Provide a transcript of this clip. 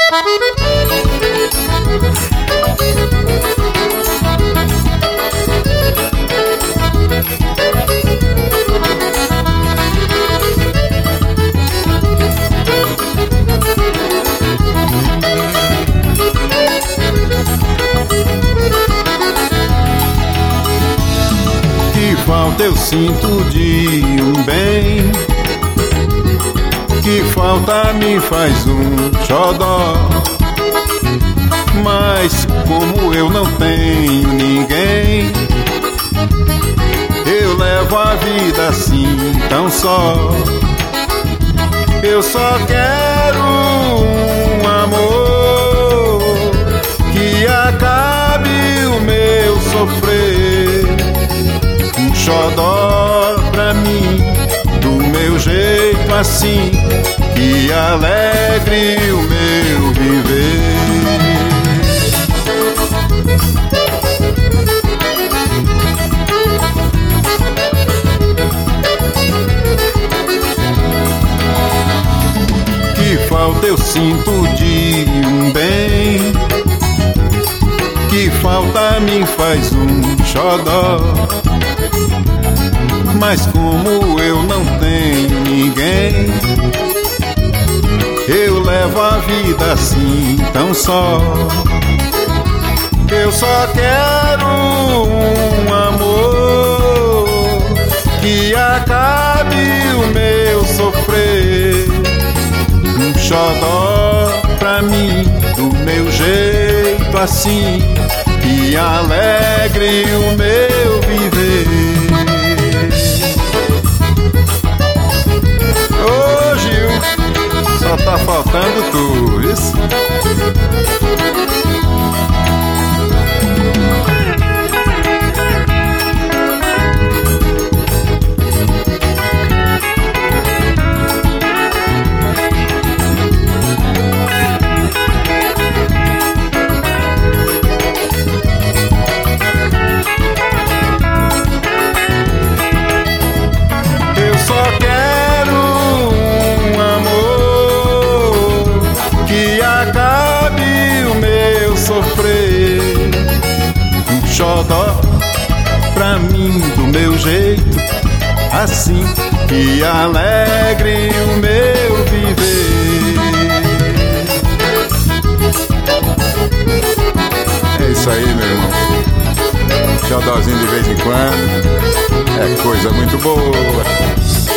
Que falta eu sinto de um bem, que falta me faz um xodó. Mas como eu não tenho ninguém, eu levo a vida assim tão só. Eu só quero um amor que acabe o meu sofrer, um xodó pra mim, do meu jeito assim, que alegre o meu viver. Que falta eu sinto de um bem, que falta me faz um xodó. Mas como eu não tenho ninguém, eu levo a vida assim tão só. Eu só quero um amor que acabe o meu sofrer, um xodó pra mim, do meu jeito assim, que alegre o meu viver. Ô Gil, só tá faltando tu, isso? Um xodó pra mim, do meu jeito assim, que alegre o meu viver. É isso aí, meu irmão. Xodózinho de vez em quando é coisa muito boa.